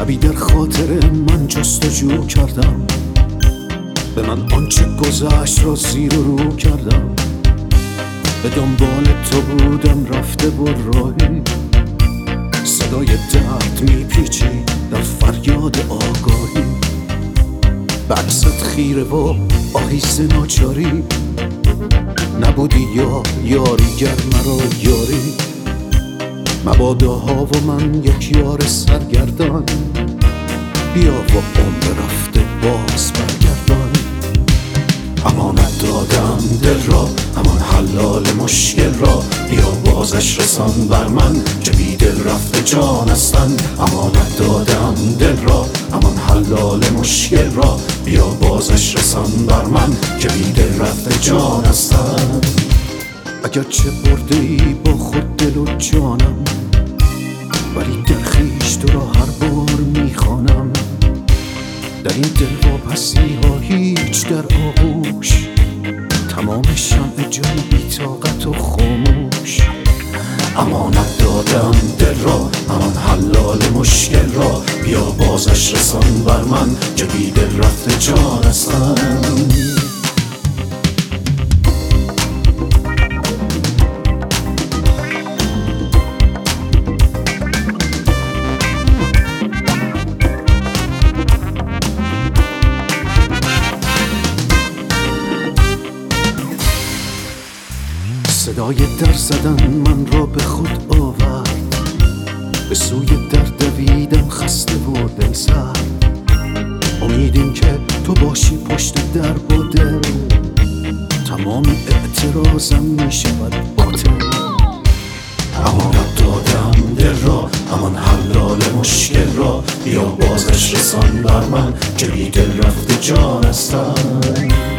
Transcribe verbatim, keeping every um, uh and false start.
شبی در خاطر من جستجو کردم، به من آنچه گذشت را زیر و رو کردم. به دنبال تو بودم رفته و راهی، صدای درد میپیچی در فریاد آگاهی. بعکست خیره و آهیز ناچاری، نبودی یا یاری گر مرا یاری. مباداها و من یک یار سرگردان، بیا و عمر رفته باز برگردان. امانت دادم دل را، همان حلال مشکل را، بیا بازش رسان بر من که بی دل رفته جان هستن. امانت دادم دل را، همان حلال مشکل را، بیا بازش رسان بر من که بی دل رفته جان هستن. اگر چه برده ای با خود دل و جانم، ولی در خویش تو را هر بار میخوانم. در این دل واپسی ها هیچ در آغوش، تمام شمع جان بی‌طاقت و خاموش. امانت دادم دل را، همان حلال مشکل را، بیا بازش رسان بر من که بی دل رفته جان هستم. صدای در زدن من را به خود آورد، به سوی در دویدم خسته و دل سرد. امید این که تو باشی پشت در با دل، تمام اعتراضم می شود باطل. امانت دادم دل را، همان حلال مشکل را، بیا بازش رسان بر من که بی دل رفته جان هستم.